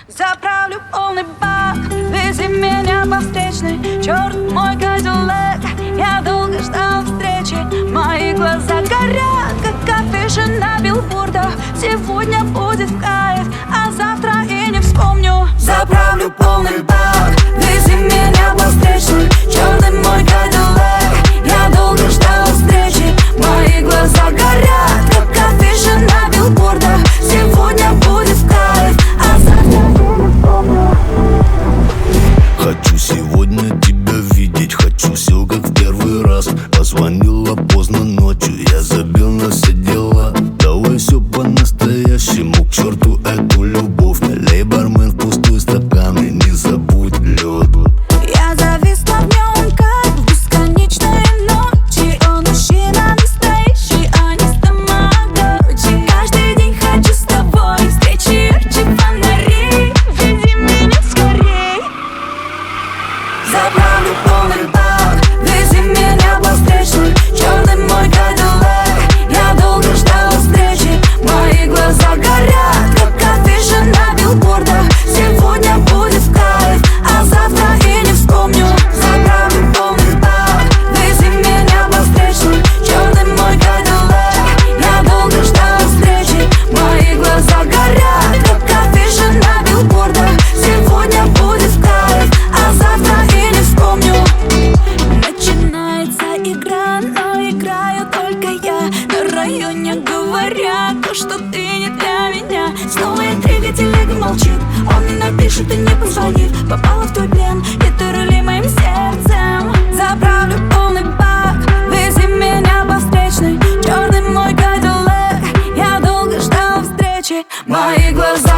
Заправлю полный бак, вези меня по встречной. Черт, мой кадиллак, я долго ждал встречи. Мои глаза горят, как афиши на билбордах. Сегодня будет в кайф, а завтра и не вспомню. Заправлю полный бак, вези меня по встречной. Черный мой кадиллак, я долго ждал встречи. Мои глаза горят, как афиши на билбордах. Сегодня будет в кайф, а завтра и не вспомню. Хочу сегодня тебя видеть, хочу все как в первый раз. Позвонила поздно ночью, я забил на все дела. Давай все по-настоящему, к черту эту любовь. Налей, бармен, в пустой стакан и не забудь лед. Я зависла в нем, как в бесконечной ночи. Он мужчина настоящий, а не тамагочи. Каждый день хочу с тобой встречи ярче фонарей. Веди меня скорей. Заправлю полный бак, вези меня по встречной. Черный мой кадиллак, я долго ждал встречи. Мои глаза горят, как афиши на билбордах. Сегодня будет в кайф, а завтра и не вспомню. Заправлю полный бак, вези меня по встречной. Черный мой кадиллак, я долго ждал встречи. Мои глаза горят, как афиши на билбордах. Сегодня будет в кайф, а завтра и не вспомню. Начинается игра, но играю только я. На районе говорят, то, что ты не для меня. Снова интрига, телега молчит. Он не напишет и не позвонит. Попала в твой плен, и ты рули моим сердцем. Заправлю полный бак, вези меня по встречной. Черный мой кадиллак, я долго ждал встречи. Мои глаза